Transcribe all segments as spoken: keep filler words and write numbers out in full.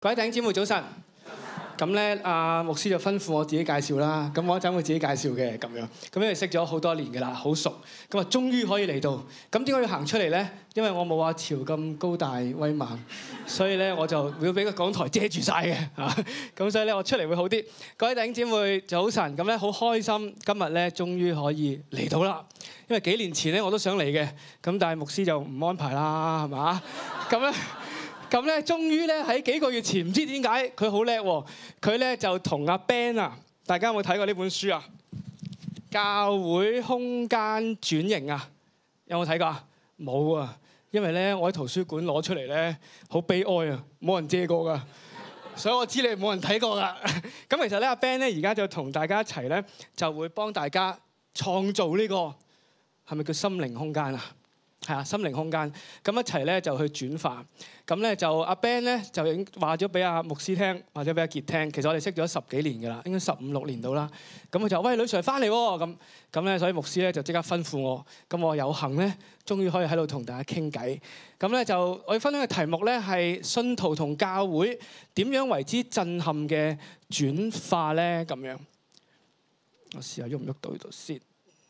各位弟兄姊妹早晨，咁咧阿牧師就吩咐我自己介紹啦，咁我一陣會自己介紹嘅咁樣，咁因為識咗好多年嘅啦，好熟，咁啊終於可以嚟到，咁點解要行出嚟咧？因為我冇阿潮咁高大威猛，所以咧我就會俾個講台遮住晒嘅嚇，咁所以咧我出嚟會好啲。各位弟兄姊妹早晨，咁咧好開心，今日咧終於可以嚟到啦，因為幾年前咧我都想嚟嘅，咁但係牧師就唔安排啦，係嘛？咁咧。咁咧，終於咧喺幾個月前，唔知點解佢好叻喎。佢咧就同阿 Ben 啊，大家有冇睇過呢本書啊？教會空間轉型啊，有冇睇過啊？冇啊，因為咧我喺圖書館攞出嚟咧，好悲哀啊，冇人借過噶，所以我知你冇人睇過噶。咁其實咧，阿 Ben 咧而家就同大家一齊咧，就會幫大家創造呢個係咪叫心靈空間啊？係啊，心靈空間咁一齊咧就去轉化，咁咧就阿 Ben 咧就已經話咗俾阿牧師聽，或者俾阿傑聽。其實我哋識咗十幾年㗎啦，應該十五六年到啦。咁佢就喂，呂 Sir 翻嚟喎，咁咁咧，所以牧師咧就即刻吩咐我。咁我有幸咧，終於可以喺度同大家傾偈。咁咧就我要分享嘅題目咧係信徒同教會點樣為之震撼嘅轉化咧？咁樣我試下喐唔喐到呢度先。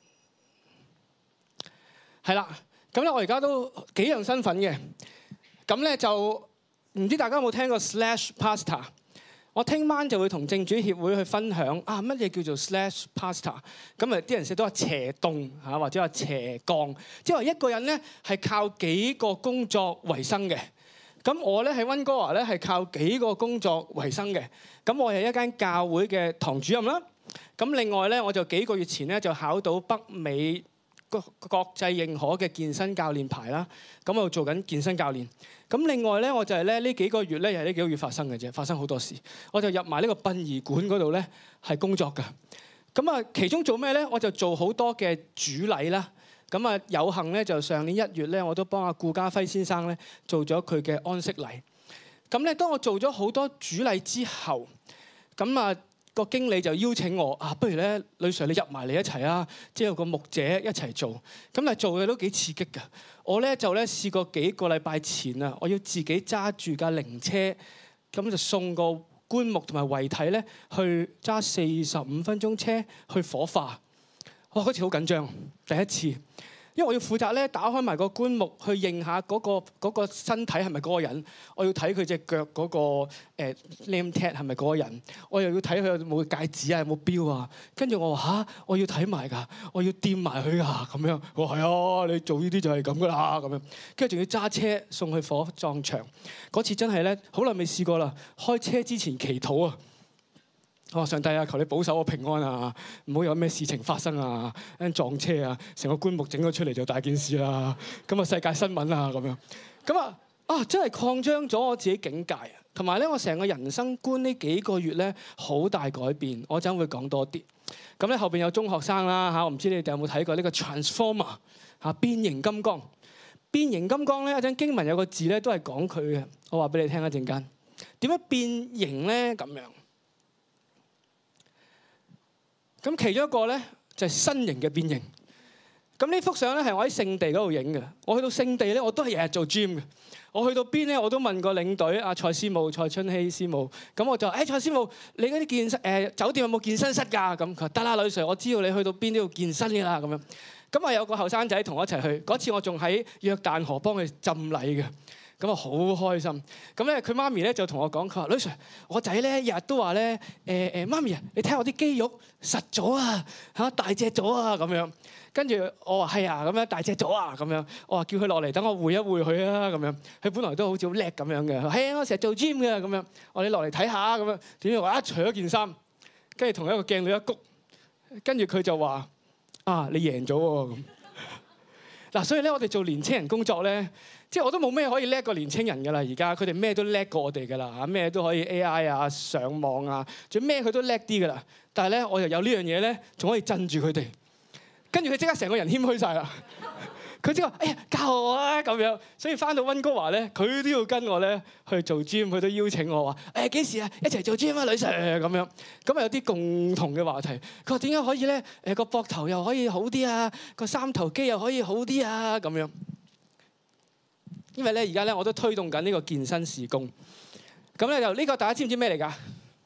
係啦。咁咧，我而家都幾樣身份嘅。咁咧就唔知大家有冇聽過 Slash Pastor？ 我聽晚就會同正主協會去分享啊，乜嘢叫做 Slash Pastor？ 咁啊啲人成日都話斜槓嚇，或者話斜槓，即係話一個人咧係靠幾個工作為生嘅。咁我咧喺溫哥華咧係靠幾個工作為生嘅。咁我係一間教會嘅堂主任啦。咁另外咧，我就幾個月前咧就考到北美個國際認可嘅健身教練牌啦，咁我做緊健身教練。咁另外咧，我就係咧呢幾個月咧，又係呢幾個月發生嘅啫，發生好多事。我就入埋呢個殯儀館嗰度咧，係工作㗎。咁啊，其中做咩咧？我就做好多嘅主禮啦。咁啊，有幸咧就上年一月咧，我都幫阿顧家輝先生咧做咗佢嘅安息禮。咁咧，當我做咗好多主禮之後，咁啊。個經理就邀請我啊，不如咧，呂 Sir 你入埋嚟一齊啊，即係有個牧者一齊做。咁啊做嘅都幾刺激㗎。我咧就咧試過幾個禮拜前啊，我要自己揸住架靈車，咁就送個棺木同埋遺體咧去揸四十五分鐘車去火化。哇！嗰次好緊張，第一次。因為我要負責咧打開埋個棺木去認下嗰個嗰個身體係咪嗰個人，我要睇佢隻腳嗰個誒 name tag 係咪嗰個人，我又要睇佢有冇戒指啊，有冇錶啊，跟住我話嚇，我要睇埋㗎，我要掂埋佢㗎咁樣。我話係啊，你做呢啲就係咁㗎啦咁樣，跟住仲要揸車送去火葬場。嗰次真係咧好耐未試過啦，開車之前祈禱啊！哦，上帝啊，求你保守我平安啊，唔好有咩事情發生啊，撞車啊，成個棺木整咗出嚟就大件事啦。咁啊，世界新聞啊咁樣，咁啊啊真係擴張咗我自己境界啊，同埋咧我成個人生觀呢幾個月咧好大改變，我陣會講多啲。咁咧後邊有中學生啦嚇，我唔知你哋有冇睇過呢個 Transformer 嚇變形金剛。變形金剛咧一陣經文有個字咧都係講佢嘅，我話俾你聽一陣間。點樣變形咧咁樣？咁其中一個咧就係新型嘅變形。咁呢幅相咧係我喺聖地嗰度影嘅。我去到聖地咧，我都係日日做 gym 嘅。我去到邊咧，我都問個領隊阿蔡師母、蔡春熙師母。咁我就誒、哎、蔡師母，你嗰啲健身誒、呃、酒店有冇健身室㗎？咁佢話得啦，呂 Sir，我知道你去到邊都要健身㗎啦。咁樣咁啊有個後生仔同我一齊去。嗰次我仲喺約旦河幫佢浸禮嘅。咁啊好開心，咁咧佢媽咪咧就同我講，佢話呂 Sir，我仔咧日日都話咧，誒誒媽咪啊，你睇下我啲肌肉實咗啊，嚇大隻咗啊咁樣。跟住我話係啊，咁樣大隻咗啊咁樣。我話叫佢落嚟，等我會一會佢啊咁樣。佢本來都好似好叻咁樣嘅，係啊，我成日做 gym 嘅咁樣。我話你落嚟睇下咁樣。點知我一除咗件衫，跟住同一個鏡度一谷，跟住佢就話啊，你贏咗喎咁。嗱，所以咧我哋做年青人工作咧。即係我都冇咩可以叻過年青人㗎啦，而家佢哋咩都叻過我哋㗎啦嚇，咩都可以 A I 啊、上網啊，仲咩佢都叻啲㗎啦。但係咧，我又有呢樣嘢咧，仲可以鎮住佢哋。跟住佢即刻成個人謙虛晒啦。佢即係話：哎呀，教我啊咁樣。所以翻到溫哥華咧，佢都要跟我咧去做 gym，佢都邀請我話：誒幾時啊？一齊做 gym 啊，呂 Sir 咁樣。咁啊有啲共同嘅話題。佢話點解可以咧？誒個膊頭又可以好啲啊，個三頭肌又可以好啲啊咁樣。因為咧而家咧我都推動緊呢個健身事工， 咁咧就呢個大家知唔知咩嚟㗎？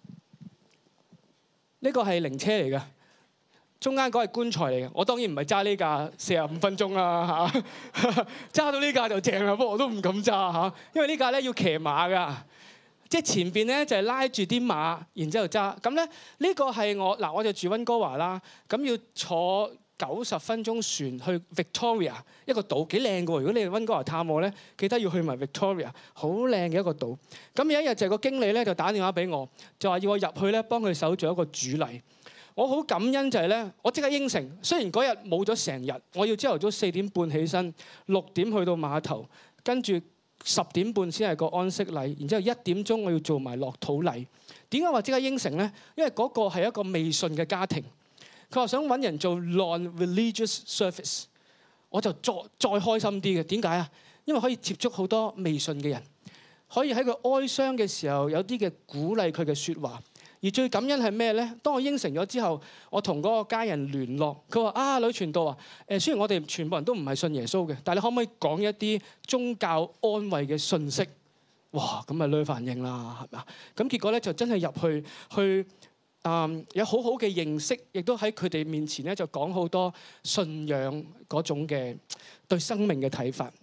呢個係靈車嚟㗎，中間嗰係棺材嚟嘅。我當然唔係揸呢架四十五分鐘啦嚇，揸到呢架就正啦，不過我都唔敢揸嚇，因為呢架咧要騎馬㗎。即係前邊咧就係拉住啲馬，然之後揸。咁咧呢個係我嗱，我就住溫哥華啦。咁要坐九十分鐘船去 Victoria 一個島，幾靚㗎喎。如果你哋溫哥華探我咧，記得要去埋 Victoria， 好靚嘅一個島。咁有一日就係個經理咧就打電話俾我，就話要我入去咧幫佢手做一個主禮。我好感恩就係咧，我即刻應承。雖然嗰日冇咗成日，我要朝頭早四點半起身，六點去到碼頭，跟住十點半先係個安息禮，然之後一點鐘我要做埋落土禮。點解話即刻應承咧？因為嗰個係一個未信嘅家庭，佢話想揾人做 non-religious service， 我就再再開心啲嘅。點解啊？因為可以接觸好多未信嘅人，可以喺佢哀傷嘅時候有啲嘅鼓勵佢嘅説話。而最感恩係咩咧？當我應承咗之後，我同嗰個家人聯絡，佢話：啊，呂傳道啊，誒雖然我哋全部人都唔係信耶穌嘅，但係你可唔可以講一啲宗教安慰嘅信息？哇！咁咪女反應啦，係咪啊？咁結果咧就真係入去去啊、嗯，有好好嘅認識，亦都喺佢哋面前咧就講好多信仰嗰種嘅對生命嘅睇法。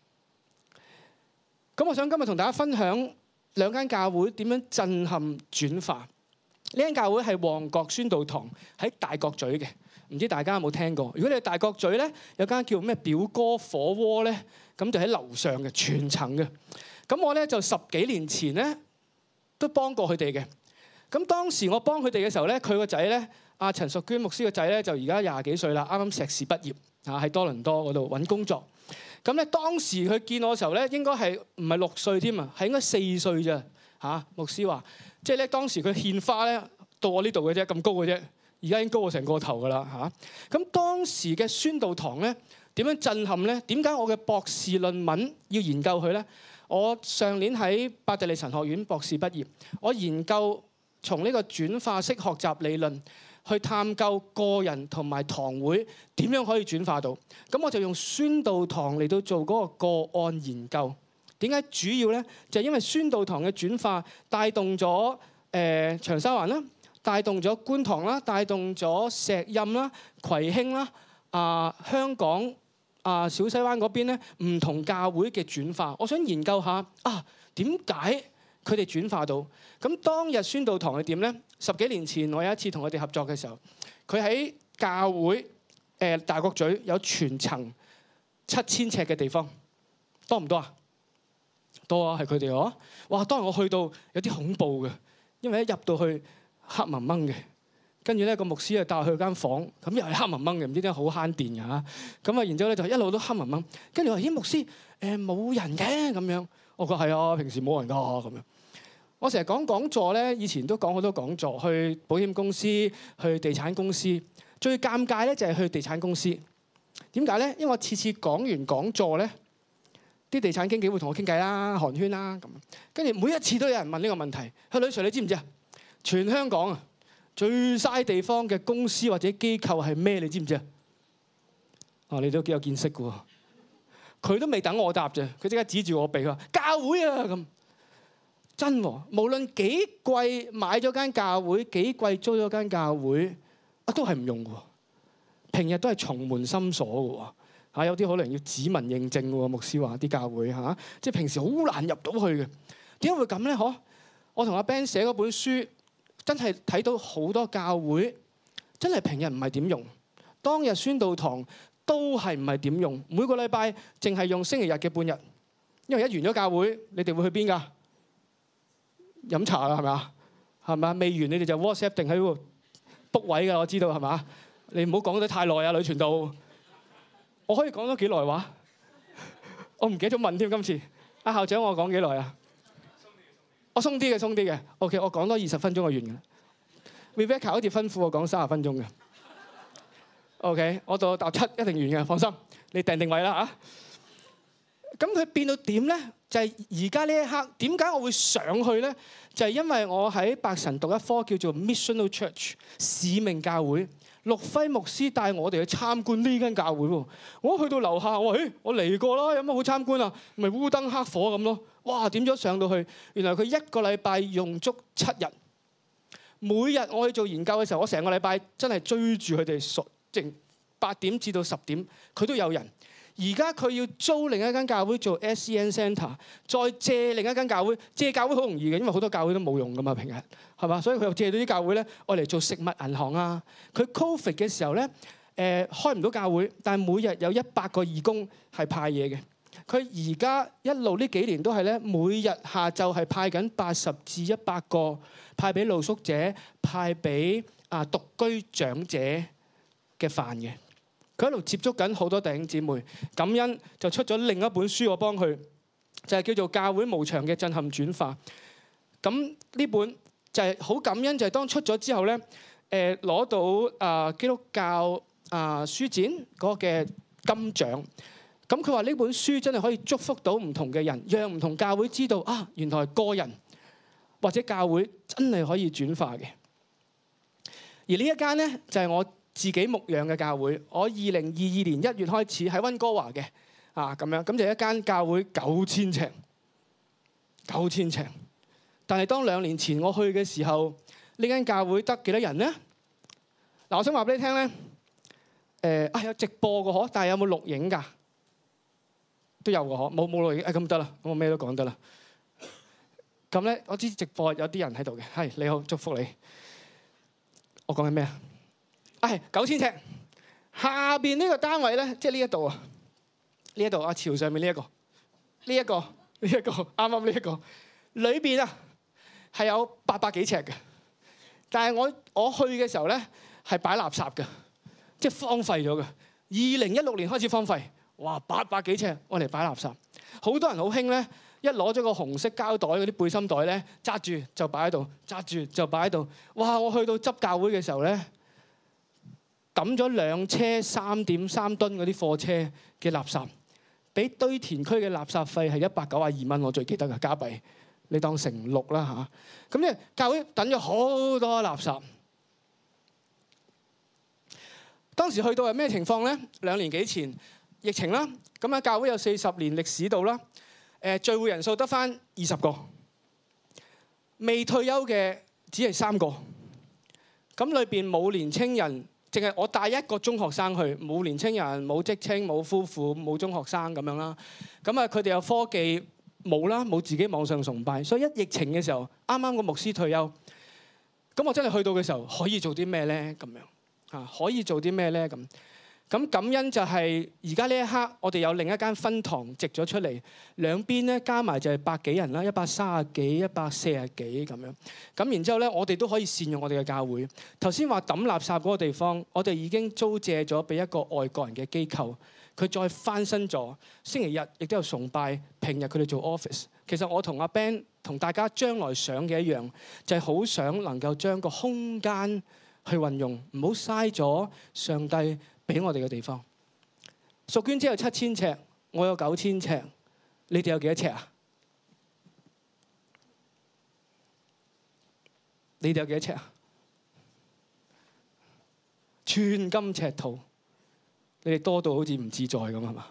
咁我想今日同大家分享兩間教會點樣震撼轉化。呢間教會係旺角宣道堂，喺大角咀嘅，唔知大家有冇聽過？如果你係大角咀咧，有間叫咩表哥火鍋咧，咁就喺樓上嘅全層嘅。咁我咧就十幾年前咧都幫過佢哋嘅。咁當時我幫佢哋嘅時候咧，佢個仔咧，阿陳淑娟牧師個仔咧就而家廿幾歲啦，啱啱碩士畢業啊，喺多倫多嗰度揾工作。咁咧當時佢見我嘅時候咧，應該係唔係六歲添啊？係應該四歲咋嚇？牧師話。即係咧，當時佢獻花咧到我呢度嘅啫，咁高嘅啫。而家已經高過成個頭噶啦嚇。咁當時嘅宣道堂咧點樣震撼咧？點解我嘅博士論文要研究佢咧？我上年喺伯特利神學院博士畢業，我研究從呢個轉化式學習理論去探究個人同埋堂會點樣可以轉化到。咁我就用宣道堂嚟到做嗰個個案研究。點解主要咧？就係因為宣道堂嘅轉化帶動咗誒、呃、長沙灣啦，帶動咗觀塘啦，帶動咗石蔭啦、葵興啦、啊、呃、香港啊、呃、小西灣嗰邊咧唔同教會嘅轉化。我想研究下啊，點解佢哋轉化到？咁當日宣道堂係點咧？十幾年前我有一次同佢哋合作嘅時候，佢喺教會誒、呃、大角咀有全層七千尺嘅地方，多唔多啊？多啊，係佢哋哦！哇，當日我去到有啲恐怖嘅，因為一入到去黑蒙蒙嘅，跟住咧個牧師就帶我去間房，咁又係黑蒙蒙嘅，唔知點解好慳電嘅嚇。咁啊，然之後咧就一路都黑蒙蒙，跟住話：咦，牧師誒冇人嘅咁樣。我話係啊，平時冇人㗎咁樣。我成日講講座咧，以前都講好多講座，去保險公司、去地產公司。最尷尬咧就係去地產公司。點解咧？因為我次次講完講座咧，啲地產經紀會同我傾偈啦、寒暄啦咁，跟住每一次都有人問呢個問題。佢呂 Sir，你知唔知啊？全香港啊最嘥地方嘅公司或者機構係咩？你知唔知啊？哦，你都幾有見識嘅喎。佢都未等我答啫，佢即刻指住我鼻，佢話教會啊咁。真喎，無論幾貴買咗間教會，幾貴租咗間教會，啊都係唔用嘅喎。平日都係重門深鎖嘅喎。嚇，有啲可能要指紋認證喎，牧師話啲教會嚇，即係平時好難入到去嘅。點解會咁咧？嗬，我同阿 Ben 寫嗰本書，真係睇到好多教會真係平日唔係點用，當日宣道堂都係唔係點用，每個禮拜淨係用星期日嘅半日，因為一完咗教會，你哋會去邊㗎？飲茶啦，係咪啊？係咪啊？未完你哋就 WhatsApp 定喺度 book 位㗎，我知道係嘛？你唔好講得太耐啊，呂傳道。我可以講咗幾耐話？我唔記得咗問添。今次阿校長，我講幾耐啊？我鬆啲嘅，鬆啲嘅。OK， 我講多二十分鐘就完㗎。Rebecca 好似吩咐我講三十分鐘嘅。OK， 我到搭七一定完嘅，放心。你訂定位啦嚇。咁佢變到點咧？就係而家呢一刻，點解我會上去咧？就係因為我喺白神讀一科叫做 Missional Church 使命教會， 陸輝牧師帶我哋去參觀呢間教會喎。我去到樓下，我話：誒，我嚟過啦，有乜好參觀啊？咪烏燈黑火咁咯。哇！點咗上到去，原來佢一個禮拜用足七日。每日我去做研究嘅時候，我成個禮拜真係追住佢哋熟，正八點至到十點，佢都有人。而家佢要租另一間教會做 S E N Centre， 再借另一間教會，借教會好容易嘅，因為好多教會都冇用噶嘛，平日係嘛，所以佢又借到啲教會咧，愛嚟做食物銀行啊。佢 Covid 嘅時候咧，誒、呃、開唔到教會，但係每日有一百個義工係派嘢嘅。佢而家一路呢幾年都係咧，每日下晝係派緊八十至一百個，派俾露宿者，派俾啊獨居長者嘅飯嘅。佢喺度接觸緊好多弟兄姊妹，感恩就出咗另一本書，我幫佢就係叫做《教會無牆嘅震撼轉化》。咁呢本就係好感恩，就係當出咗之後咧，誒攞到啊基督教啊書展嗰個嘅金獎。咁佢話呢本書真係可以祝福到唔同嘅人，讓唔同教會知道啊，原來個人或者教會真係可以轉化嘅。而呢一間咧就係我自己牧養嘅教會，我二零二二年一月開始喺溫哥華嘅啊咁樣，咁就一間教會九千尺，九千尺。但係當兩年前我去嘅時候，呢間教會得幾多人咧？嗱，我想話俾你聽咧，誒啊有直播嘅嗬，但係有冇錄影㗎？都有嘅嗬，冇冇錄影，誒咁得啦，咁我咩都講得啦。咁咧，我知直播有啲人喺度嘅，係你好，祝福你。我講緊咩啊？係九千尺，下邊呢個單位咧，即係呢一度啊，呢一度啊，朝上面呢一個，呢一個，呢一個，啱啱呢一個，裏邊啊係有八百幾尺嘅，但係我我去嘅時候咧係擺垃圾嘅，即係荒廢咗嘅。二零一六年開始荒廢，哇，八百幾尺，我嚟擺垃圾。好多人好興咧，一攞咗個紅色膠袋嗰啲背心袋咧，揸住就擺喺度，揸住就擺喺度。哇！我去到執教會嘅時候咧，抌咗兩車三點三噸嗰啲貨車嘅垃圾，俾堆填區嘅垃圾費係一百九十二蚊，我最記得嘅加幣，你當成六啦嚇。咁咧教會等咗好多垃圾。當時去到係咩情況咧？兩年幾前疫情啦，咁啊教會有四十年歷史度啦，誒聚會人數得返二十個，未退休嘅只係三個，咁裏邊冇年青人。淨係我帶一個中學生去，冇年青人，冇職青，冇夫婦，冇中學生咁樣啦。咁啊，佢哋有科技冇啦，冇自己網上崇拜。所以一疫情嘅時候，啱啱個牧師退休，咁我真係去到嘅時候，可以做啲咩咧？咁樣啊，可以做啲咩咧？咁咁感恩就係而家呢一刻，我哋有另一間分堂植咗出嚟，兩邊咧加埋就係百幾人啦，一百三十幾、一百四十幾咁樣。咁然之後咧，我哋都可以善用我哋嘅教會。頭先話抌垃圾嗰個地方，我哋已經租借咗俾一個外國人嘅機構，佢再翻新咗。星期日亦都有崇拜，平日佢哋做 office。其實我同阿 Ben 同大家將來想嘅一樣，就係好想能夠將個空間去運用，唔好嘥咗上帝俾我哋嘅地方。淑娟姐有七千尺，我有九千尺，你哋有幾多尺啊？你哋有幾多尺啊？寸金尺土，你哋多到好似唔自在咁係嘛？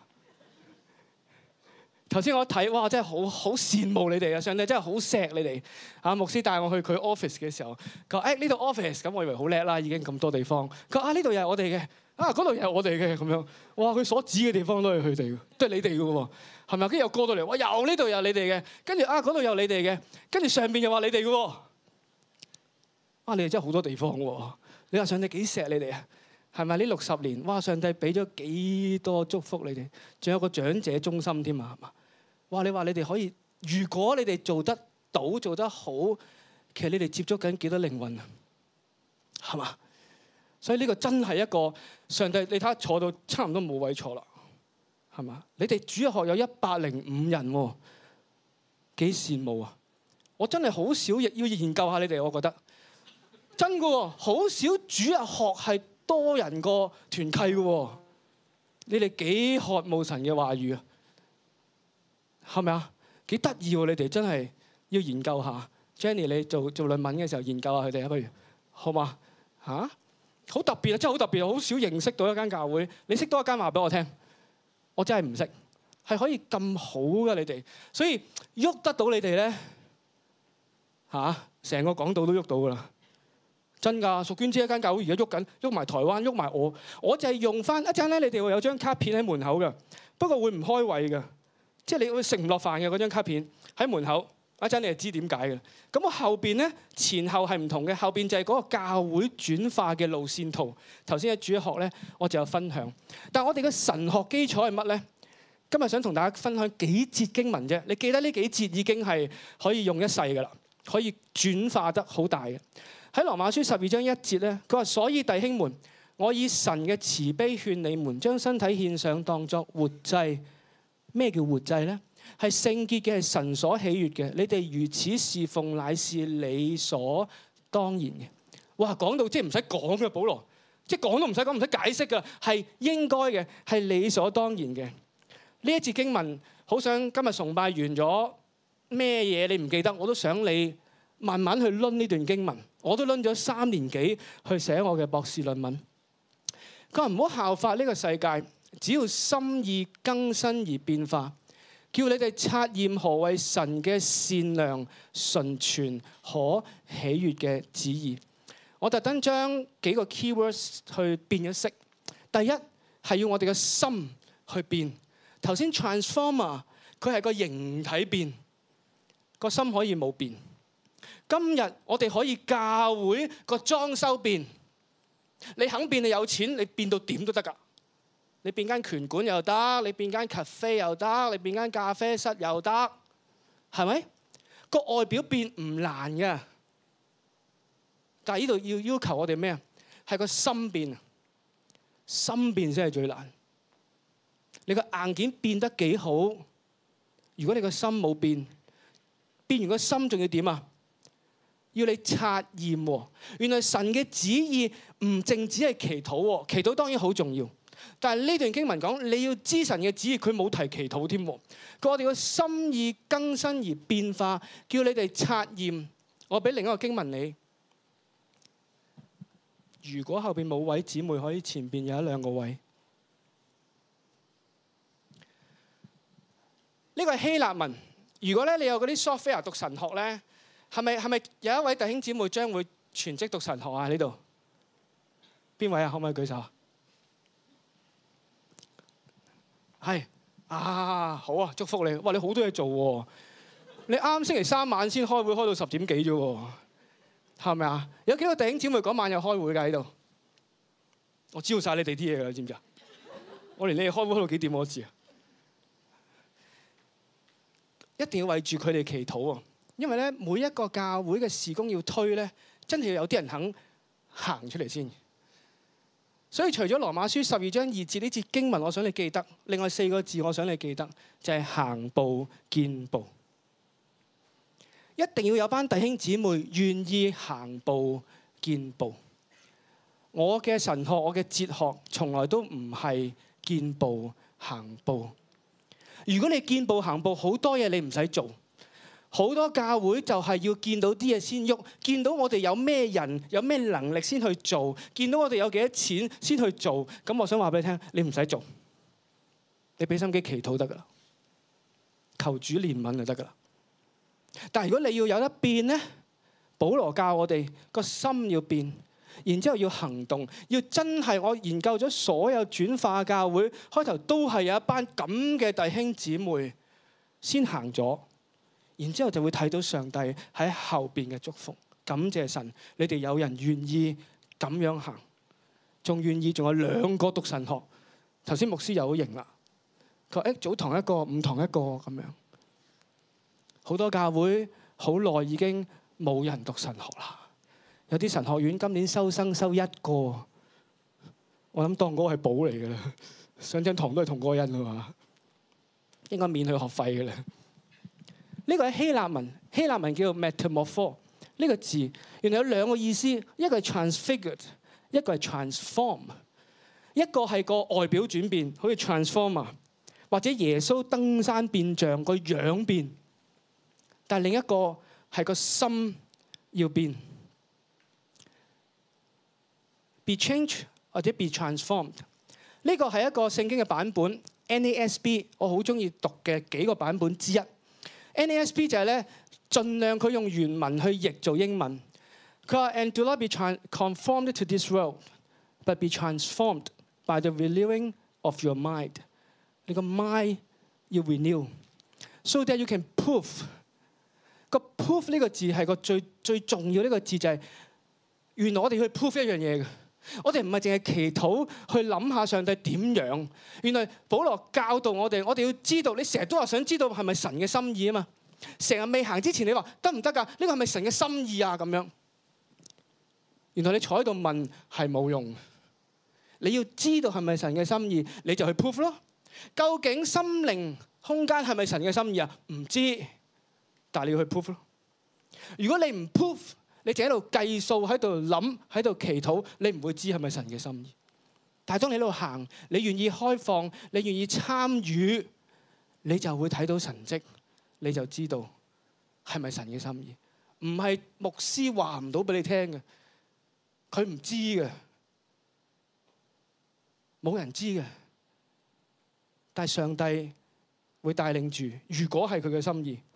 頭先我一睇，哇！真係好好羨慕你哋啊！上帝真係好錫你哋。啊，牧師帶我去佢 office 嘅時候，佢話：誒呢度 office，咁我以為好叻啦，已經咁多地方。佢話：啊呢度又係我哋嘅，啊嗰度又係我哋嘅咁樣。哇！佢所指嘅地方都係佢哋嘅，都係你哋嘅喎，係咪？跟住又過到嚟，哇！又呢度又係你哋嘅，跟住啊嗰度又係你哋嘅，跟住上邊又話你哋嘅喎。啊！你哋真係好多地方喎。你話上帝幾錫你哋啊？係咪呢六十年？哇！上帝俾咗幾多祝福你哋？仲有個長者中心添啊，係嘛？哇！你話你哋可以，如果你哋做得到、做得好，其實你哋接觸緊幾多靈魂啊？係嘛？所以呢個真係一個上帝，你睇下坐到差唔多冇位坐啦，係嘛？你哋主日學有一百零五人喎，幾羨慕啊！我真係好少亦要研究下你哋，我覺得真嘅喎，好少主日學係多人個團契嘅喎。你哋幾渴慕神嘅話語啊？係咪啊？幾得意喎！你哋真係要研究下。Jenny， 你做做論文嘅時候研究下佢哋啊，不如好嘛？嚇？ 好特別啊！真係好特別，好少認識到一間教會。你識多一間話俾我聽，我真係唔識，係可以咁好嘅你哋，所以喐得到你哋咧嚇，成個港島都喐到噶啦，真㗎！淑娟姐一間教會而家喐緊，喐埋台灣，喐埋我，我就係用翻一陣咧，你哋會有張卡片喺門口嘅，不過會唔開位嘅，即係你會食唔落飯嘅嗰張卡片喺門口。一陣你就知點解嘅。咁我後邊咧前後係唔同嘅，後邊就係嗰個教會轉化嘅路線圖。頭先喺主日學咧，我就有分享。但係我哋嘅神學基礎係乜咧？今日想同大家分享幾節經文啫。你記得呢幾節已經係可以用一世㗎啦，可以轉化得好大嘅。喺羅馬書十二章一節咧，佢話：所以弟兄們，我以神嘅慈悲勸你們，將身體獻上當作活祭。咩叫活祭咧？係聖潔嘅，係神所喜悅嘅。你哋如此侍奉，乃是理所當然嘅。哇，講到即係唔使講嘅，保羅即係講都唔使講，唔使解釋㗎，係應該嘅，係理所當然嘅。呢一節經文，好想今日崇拜完咗咩嘢你唔記得，我都想你慢慢去攆呢段經文。我都攆咗三年幾去寫我嘅博士論文。佢話唔好效法呢個世界，只要心意更新而變化。叫你哋察驗何為神嘅善良、純全、可喜悅嘅旨意。我特登將幾個 keywords 去變咗色。第一係要我哋嘅心去變。頭先 transformer 佢係個形體變，個心可以冇變。今日我哋可以教會個裝修變。你肯變，你有錢，你變到點都得㗎。你變間拳館又得，你變間 cafe 又得，你變間咖啡室又得，係咪？個外表變唔難嘅，但係呢度要要求我哋咩啊？係個心變，心變先係最難。你個硬件變得幾好，如果你個心冇變，變完個心仲要點啊？要你察驗喎。原來神嘅旨意唔淨止係祈禱喎，祈禱當然好重要。但係呢段經文講，你要知神嘅旨意，佢冇提祈禱添。佢話我哋個心意更新而變化，叫你哋察驗。我俾另一個經文你。如果後邊冇位，姊妹可以前邊有一兩個位。呢個係希臘文。如果咧你有嗰啲 software 讀神學咧，係咪係咪有一位弟兄姊妹將會全職讀神學啊？呢度邊位啊？可唔可以舉手？係啊，好啊，祝福你。哇，你好多嘢做喎！你啱星期三晚先開會，開到十點幾啫喎，係咪啊？有幾個弟兄姊妹嗰晚有開會㗎喺度？我知道晒你哋啲嘢㗎，知唔知啊？我連你哋開會開到幾點我都知啊！一定要為住佢哋祈禱啊！因為咧，每一個教會嘅事工要推咧，真係要有啲人肯行出嚟先。所以除咗羅馬書十二章二節呢節經文，我想你記得，另外四個字我想你記得，就係行步見步。一定要有班弟兄姊妹願意行步見步。我嘅神學，我嘅哲學，從來都唔係見步行步。如果你見步行步，好多嘢你唔使做。好多教會就係要見到啲嘢先喐，見到我哋有咩人有咩能力先去做，見到我哋有幾多錢先去做。咁我想話俾你聽，你唔使做，你俾心機祈禱得噶啦，求主憐憫就得噶啦。但係如果你要有得變咧，保羅教我哋個心要變，然之後要行動，要真係我研究咗所有轉化教會，開頭都係有一班咁嘅弟兄姊妹先行咗。然之後就會睇到上帝喺後邊嘅祝福，感謝神，你哋有人願意咁樣行，仲願意仲有兩個讀神學。頭先牧師又好型啦，佢話誒早堂一個，午堂一個咁樣。好多教會好耐已經冇人讀神學啦，有啲神學院今年收生收一個，我諗當嗰個係寶嚟㗎啦，上張堂都係同個人啊嘛，應該免佢學費㗎啦。呢個係希臘文，希臘文叫做 metamorpho。呢個字原來有兩個意思，一個係 transfigured， 一個係 transform。一個係個外表轉變，好似 transformer， 或者耶穌登山變像個樣變。但另一個係個心要變。 be changed 或者 be transformed。呢個係一個聖經嘅版本 N A S B， 我好中意讀嘅幾個版本之一。N A S B 就係咧，盡量佢用原文去譯做英文。佢話 ：And do not be conformed to this world, but be transformed by the renewing of your mind。你個 mind 要 renew，so that you can prove。個 prove 呢個字係個最最重要呢個字，就係原來我哋去 prove 一樣嘢嘅。我哋唔係淨係祈禱去諗下上帝點樣。原來保羅教導我哋，我哋要知道，你成日都話想知道係咪神嘅心意啊嘛。成日未行之前，你話得唔得㗎？呢個係咪神嘅心意啊？咁樣，原來你坐喺度問係冇用。你要知道係咪神嘅心意，你就去 prove 咯。究竟心靈空間係咪神嘅心意啊？唔知，但係你要去 prove 咯。如果你唔 prove，你就喺度計數，喺度諗，喺度祈禱，你唔會知係咪神嘅心意。但係當你喺度行，你願意開放，你願意參與，你就會睇到神蹟，你就知道係咪神嘅心意。唔係牧師話唔到俾你聽嘅，佢唔知嘅，冇人知嘅。但係上帝會帶領住，如果係佢嘅心意。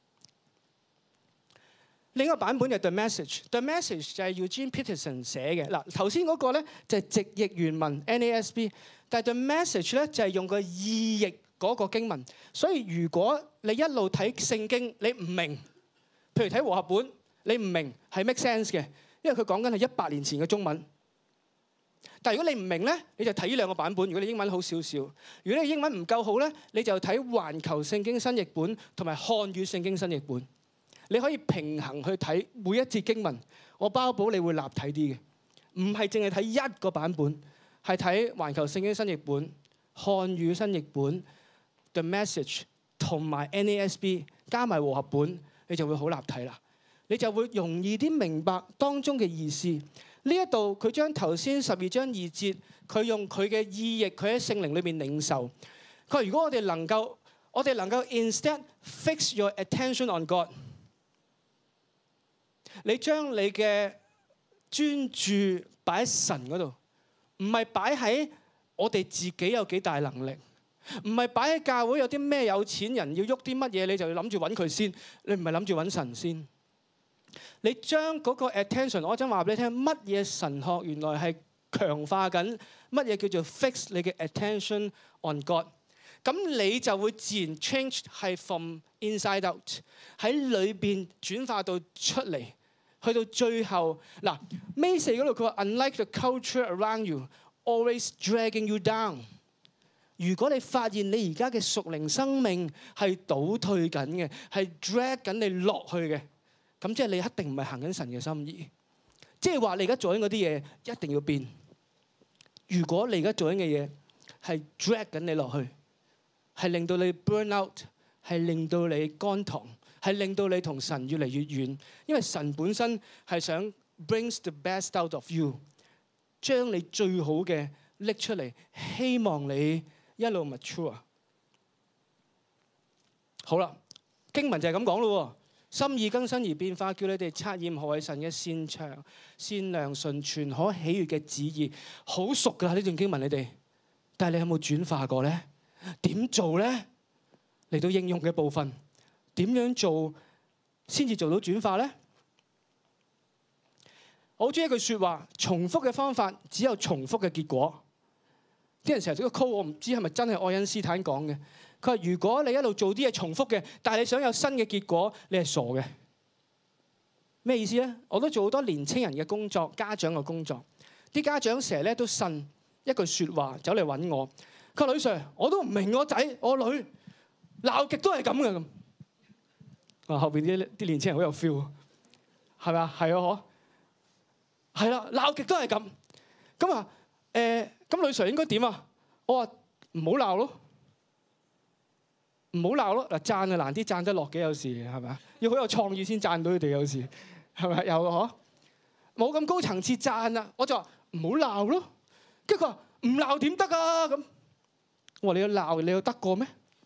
另一個版本就係 The Message，The Message 就係 Eugene Peterson 寫嘅。嗱，頭先嗰個咧就係直譯原文 N A S B， 但係 The Message 咧就係用個意譯嗰個經文。所以如果你一路睇聖經，你唔明，譬如睇和合本，你唔明係 make sense 嘅，因為佢講緊係一百年前嘅中文。但係如果你唔明咧，你就睇呢兩個版本。如果你英文好少少，如果你英文唔夠好咧，你就睇環球聖經新譯本同埋漢語聖經新譯本。你可以平衡去睇每一節經文，我包保你會立體啲嘅，唔係淨係睇一個版本，係睇環球聖經新譯本、漢語新譯本、The Message 同埋 N A S B 加埋和合本，你就會好立體啦。你就會容易啲明白當中嘅意思。呢一度佢將頭先十二章二節，佢用佢嘅意譯，佢喺聖靈裏邊領受。佢話：如果我哋能夠，我哋能夠 instead fix your attention on God。你將你嘅專注擺喺神嗰度，唔係擺喺我哋自己有幾大能力，唔係擺喺教會有啲咩有錢人要喐啲乜嘢，你就要諗住揾佢先。你唔係諗住揾神先。你將嗰個 attention， 我想話俾你聽，乜嘢神學原來係強化緊乜嘢叫做 fix 你嘅 attention on God。咁你就會自然 change 係 from inside out， 喺裏邊轉化到出嚟。去到最後嗱，尾四嗰度佢話 unlike the culture around you always dragging you down。如果你發現你而家嘅屬靈生命係倒退緊嘅，係 drag 緊你落去嘅，咁即係你一定唔係行緊神嘅心意。即係話你而家做緊嗰啲嘢一定要變。如果你而家做緊嘅嘢係 drag 緊你落去，係令到你 burn out， 係令到你乾塘，係令到你同神越嚟越遠，因為神本身係想 brings the best out of you， 將你最好嘅拎出嚟，希望你一路 mature。好啦，經文就係咁講咯，心意更新而變化，叫你哋察驗何為神嘅善長、善良、純全、可喜悅嘅旨意。好熟㗎呢段經文你哋，但係你有冇轉化過咧？點做咧？嚟到應用嘅部分。點樣做先至做到轉化呢？我好中意一句説話：重複嘅方法只有重複嘅結果。啲人成日做個 call， 我唔知係咪真係愛因斯坦講嘅。佢話：如果你一路做啲嘢重複嘅，但係你想有新嘅結果，你係傻嘅。咩意思呢？我都做好多年青人嘅工作，家長嘅工作。啲家長成日咧都信一句説話，走嚟揾我。佢話：女 Sir， 我都唔明我仔我女鬧極都係咁嘅咁。啊！後邊啲啲年青人好有 feel， 係咪啊？係啊，嗬，係啦，鬧極都係咁。咁啊，誒，咁女 Sir 應該點啊？我話唔好鬧咯，唔好鬧咯。嗱，讚啊難啲讚得落嘅，有時係咪啊？要好有創意先讚到佢哋，有時係咪有啊？嗬，冇咁高層次讚啊，我就話唔好鬧咯。跟住佢話唔鬧點得啊？咁我話你要鬧，你有得過咩？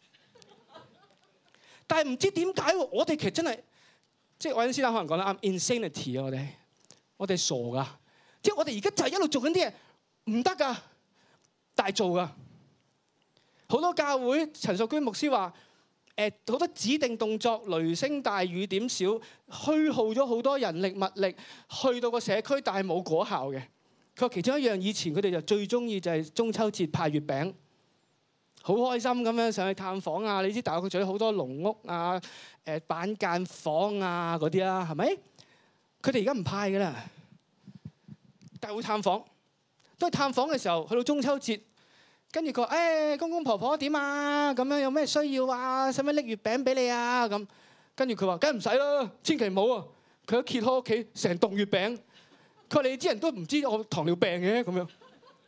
但係唔知點解我哋其實真係，即係愛因斯坦可能講得啱 insanity 啊！我哋我哋傻噶， 即係我哋而家就係一路做緊啲嘢，唔得㗎，大做㗎。好多教會，陳淑娟牧師話：誒好多指定動作，雷聲大雨點小，虛耗咗好多人力物力，去到個社區，但係冇果效嘅。佢話其中一樣，以前佢哋就最中意就係中秋節派月餅，好開心咁樣上去探訪啊！你知大角咀好多農屋啊、誒板間房啊嗰啲啦，係咪？佢哋而家唔派㗎啦，但係會探訪。都係探訪嘅時候，去到中秋節。跟住佢話：誒、哎、公公婆婆點啊？咁樣有咩需要啊？使唔使拎月餅俾你啊？咁跟住佢話：梗係唔使啦，千祈唔好啊！佢一揭開屋企成棟月餅，佢話你啲人都唔知我糖尿病嘅咁樣。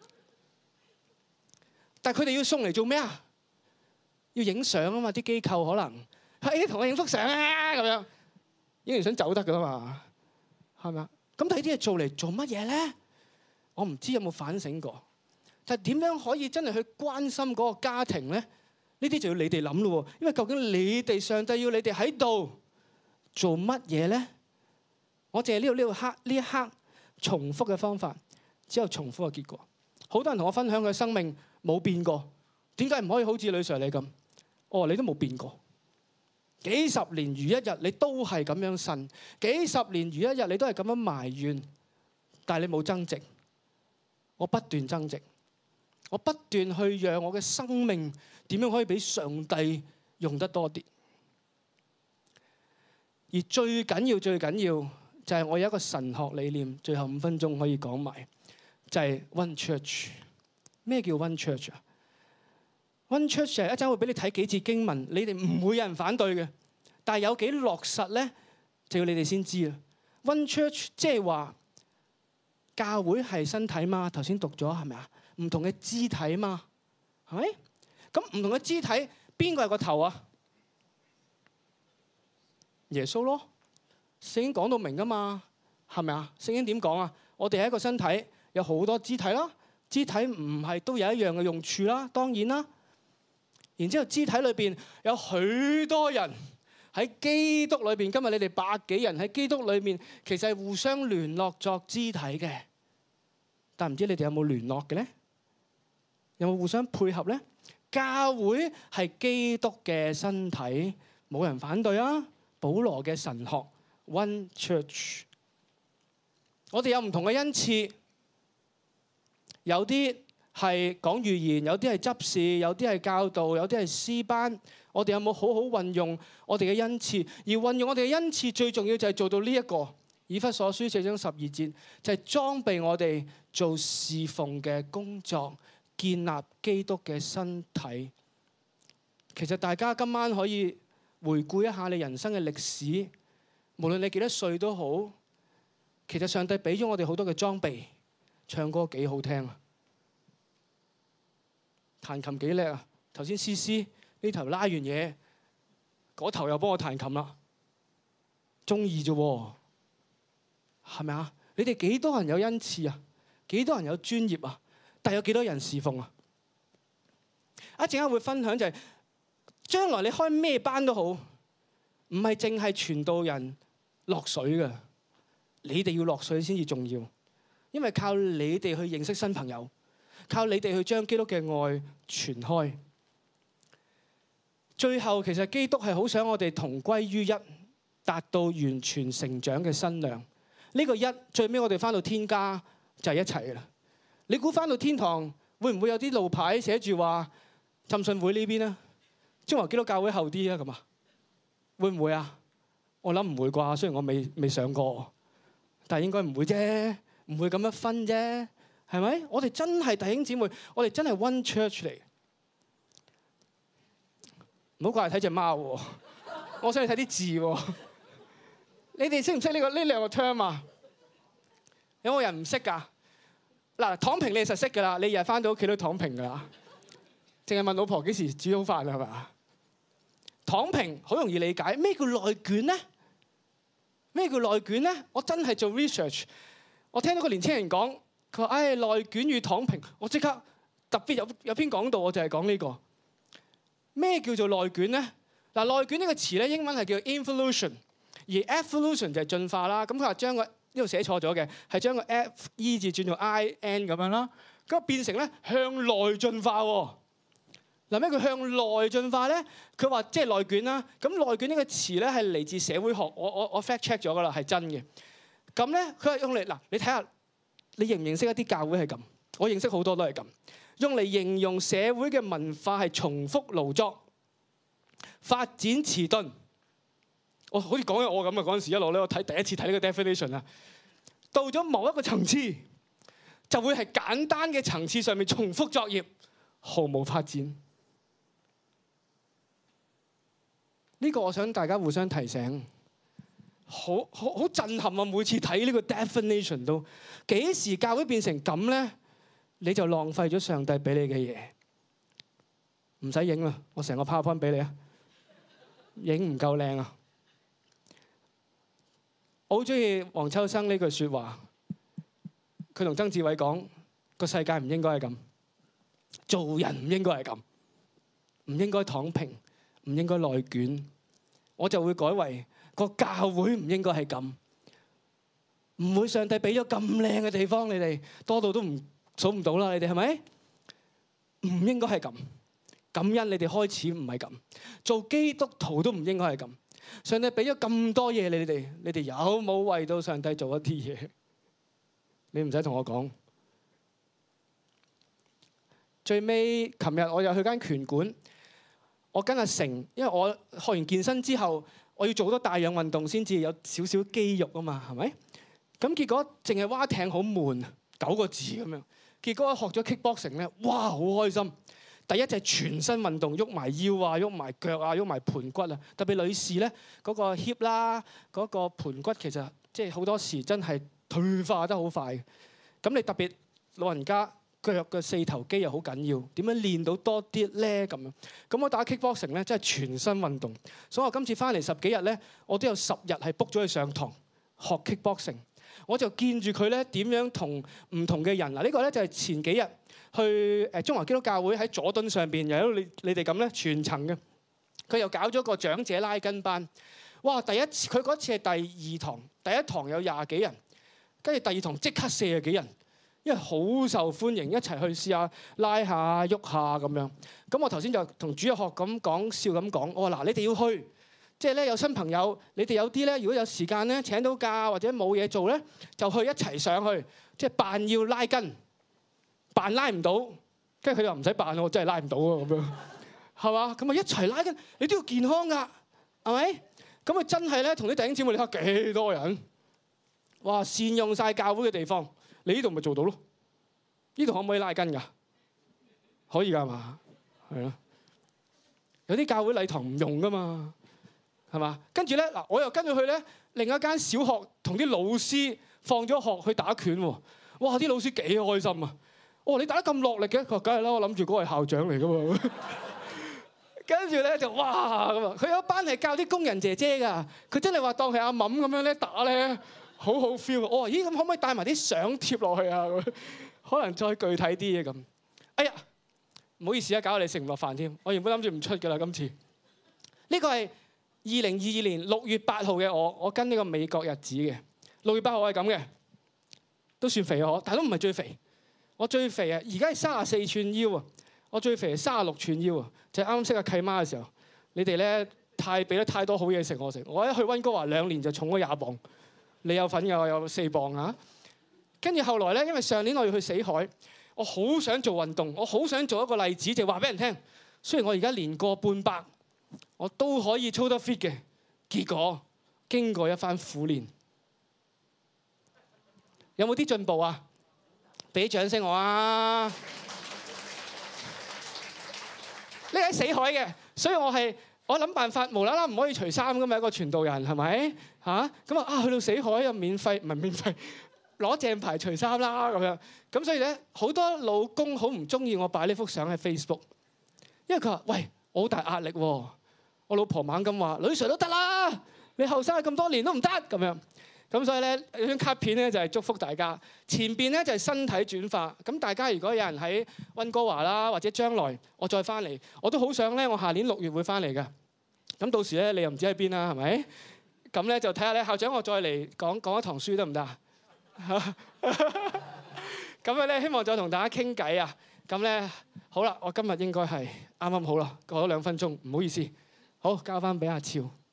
但係佢哋要送嚟做咩啊？要影相啊嘛！啲機構可能係同我影幅相啊咁樣，影完相走得㗎啦嘛，係咪啊？咁睇啲嘢做嚟做乜嘢咧？我唔知有冇反省過。但係點樣可以真係去關心嗰個家庭咧？呢啲就要你哋諗咯喎。因為究竟你哋上帝要你哋喺度做乜嘢咧？我淨係呢度呢度刻呢一刻重複嘅方法，只有重複嘅結果。好多人同我分享佢嘅生命冇變過，點解唔可以好似呂 Sir 你咁？哦，你都冇變過，幾十年如一日，你都係咁樣呻；幾十年如一日，你都係咁樣埋怨，但係你冇增值。我不斷增值。我不斷去讓我嘅生命點樣可以俾上帝用得多啲，而最緊要最緊要就係我有一個神學理念，最後五分鐘可以講埋，就係 One Church。咩叫 One Church 啊？ One Church 係一陣會俾你睇幾節經文，你哋唔會有人反對嘅，但係有幾落實咧，就要你哋先知啦。One Church 即係話教會係身體嘛，頭先讀咗係咪啊？唔同嘅肢體嘛，係咪？咁唔同嘅肢體，邊個係個頭啊？耶穌咯，聖經講到明㗎嘛，係咪啊？聖經點講啊？我哋係一個身體，有好多肢體啦，肢體唔係都有一樣嘅用處啦，當然啦。然之後肢體裏邊有許多人喺基督裏邊，今日你哋百幾人喺基督裏面，其實係互相聯絡作肢體嘅，但唔知你哋有冇聯絡嘅咧？有冇互相配合咧？教會係基督嘅身體，冇人反對啊！保羅嘅神學 One Church， 我哋有唔同嘅恩賜，有啲係講預言，有啲係執事，有啲係教導，有啲係詩班。我哋有冇好好運用我哋嘅恩賜？而運用我哋嘅恩賜，最重要就係做到呢、這、一個。以弗所書四章十二節就係、是、裝備我哋做侍奉嘅工作。建立基督嘅身體。其實大家今晚可以回顧一下你人生嘅歷史，無論你幾多歲都好。其實上帝俾咗我哋好多嘅裝備，唱歌幾好聽啊，彈琴幾叻啊。頭先思思呢頭拉完嘢，嗰頭又幫我彈琴啦，中意啫喎，係咪啊？你哋幾多人有恩賜啊？幾多人有專業啊？但有幾多人侍奉啊？一陣間會分享就係、是、將來你開咩班都好，唔係淨係傳道人落水嘅，你哋要落水先至重要，因為靠你哋去認識新朋友，靠你哋去將基督嘅愛傳開。最後其實基督係好想我哋同歸於一，達到完全成長嘅身量。呢、這個一最尾我哋返到天家就係一齊嘅啦。你估返到天堂會唔會有啲路牌寫住話浸信會呢邊啊？中華基督教會後啲啊咁啊？會唔會啊？我諗唔會啩，雖然我未未上過，但係應該唔會啫，唔會咁樣分啫，係咪？我哋真係弟兄姊妹，我哋真係 One Church 嚟。唔好掛嚟睇隻貓喎，我想你睇啲字喎。你哋識唔識呢個呢兩個 term 啊？有冇人唔識㗎？嗱，躺平你實識㗎啦，你日日返到屋企都躺平㗎啦，淨係問老婆幾時煮好飯啦，係嘛？躺平好容易理解，咩叫內卷咧？咩叫內卷咧？我真係做 research， 我聽到個年輕人講，佢話：唉，內卷與躺平，我即刻特別有有篇講道，我就係講呢個。咩叫做內卷咧？嗱，內卷呢個詞咧，英文係叫 evolution， 而 evolution 就係進化啦。咁佢話將個呢呢度寫錯咗嘅，係將個 F E 字轉做 I N 咁樣啦。咁變成咧向內進化喎。嗱咩？佢向內進化咧，佢話即係內卷啦。咁內卷呢個詞咧係嚟自社會學，我我我 fact check 咗噶啦，係真嘅。咁咧佢係用嚟嗱，你睇下，你認唔認識一啲教會係咁？我認識好多都係咁，用嚟形容社會嘅文化係重複勞作、發展遲鈍。我好似講緊我咁啊！嗰陣時一路咧，我睇第一次睇呢個 definition 啊，到咗某一個層次，就會係簡單嘅層次上面重複作業，毫無發展。呢個我想大家互相提醒，好好好震撼啊！每次睇呢個 definition 都幾時教會變成咁咧？你就浪費咗上帝俾你嘅嘢。唔使影啦，我成個 PowerPoint 俾你啊！影唔夠靚啊！我好中意黃秋生呢句説話，佢同曾志偉講：個世界唔應該係咁，做人唔應該係咁，唔應該躺平，唔應該內卷。我就會改為個教會唔應該係咁，唔會上帝俾咗咁靚嘅地方，你哋多到都唔數唔到啦。你哋係咪？唔應該係咁。感恩你哋開始唔係咁，做基督徒都唔應該係咁。上帝俾咗咁多嘢你哋，你哋有冇為到上帝做一啲嘢？你唔使同我講。最尾，琴日我又去間拳館，我跟阿成，因為我學完健身之後，我要做好多帶氧運動先至有少少肌肉啊嘛，係咪？咁結果淨係蛙艇好悶，九個字咁樣。結果我學咗 kickboxing 咧，哇，好開心！第一就係全身運動，喐埋腰啊，喐埋腳啊，喐埋盤骨啊。特別女士咧，嗰個 hip 啦，嗰個盤骨其實即係好多時真係退化得好快。咁你特別老人家腳嘅四頭肌又好緊要，點樣練到多啲咧？咁樣咁我打 kickboxing 咧，真係全身運動。所以我今次翻嚟十幾日咧，我都有十日係 book 咗去上堂學 kickboxing。我就見住佢咧點樣同唔同嘅人嗱，呢個咧就係前幾日。去誒中華基督教會喺佐敦上邊，又有你你哋咁咧全層嘅，佢又搞咗個長者拉筋班。哇！第一次佢嗰次係第二堂，第一堂有廿幾人，跟住第二堂即刻四十幾人，因為好受歡迎，一齊去試下拉下喐下咁樣。咁我頭先就同主日學咁講笑咁講，我話嗱，你哋要去，即係咧有新朋友，你哋有啲咧如果有時間咧請到假或者冇嘢做咧，就去一齊上去，即係扮要拉筋。扮拉唔到，跟住佢哋話唔使扮，我真係拉唔到啊！咁樣係嘛？咁啊一齊拉筋，你都要健康㗎，係咪？咁啊真係咧，同啲弟兄姊妹你睇幾多人？哇！善用晒教會嘅地方，你呢度咪做到咯？呢度可唔可以拉筋㗎？可以㗎嘛？係咯。有啲教會禮堂唔用㗎嘛，係嘛？跟住咧嗱，我又跟住去咧另一間小學，同啲老師放咗學去打拳喎。哇！啲老師幾開心啊！哦，你打得咁落力嘅，佢話梗係啦，我諗住嗰個係校長嚟噶嘛。跟住咧就哇咁啊，佢有一班係教啲工人姐姐㗎，佢真係話當係阿敏咁樣咧打咧，好好 feel。我話咦，咁可唔可以帶埋啲相貼落去啊？可能再具體啲嘅咁。哎呀，唔好意思啊，搞到你食唔落飯添。我原本諗住唔出㗎啦，今次。呢個係二零二二年六月八號嘅我，我跟呢個美國日子嘅。六月八號係咁嘅，都算肥啊，但係都唔係最肥。我最肥啊！而家係三十四寸腰啊！我最肥係三十六寸腰啊！就係啱啱識阿契媽嘅時候，你哋咧太俾得太多好嘢食我食。我一去溫哥華兩年就重咗廿磅，你有份㗎，我有四磅啊！跟住後來咧，因為上年我要去死海，我好想做運動，我好想做一個例子，就話俾人聽。雖然我而家年過半百，我都可以操得 fit 嘅。結果經過一番苦練，有冇啲進步啊？俾掌聲我啊！呢喺死海嘅，所以我係我諗辦法，無啦啦唔可以除衫㗎嘛，一個傳道人係咪嚇？咁啊啊去到死海又免費，唔係免費攞正牌除衫啦咁樣。咁所以咧，好多老公好唔中意我擺呢幅相喺 Facebook， 因為佢話：喂，我好大壓力喎。我老婆猛咁話：女 Sir 都得啦，你後生咁多年都唔得咁樣。咁所以咧，呢張卡片咧就係祝福大家。前邊咧就係身體轉化。咁大家如果有人喺溫哥華啦，或者將來我再翻嚟，我都好想咧，我下年六月會翻嚟嘅。咁到時咧，你又唔知喺邊啦，係咪？咁咧就睇下咧，校長我再嚟講講一堂書得唔得啊？ 咁樣咧，希望再同大家傾偈啊！咁咧，好啦，我今日應該係啱啱好啦，過咗兩分鐘，唔好意思。好，交翻俾阿超。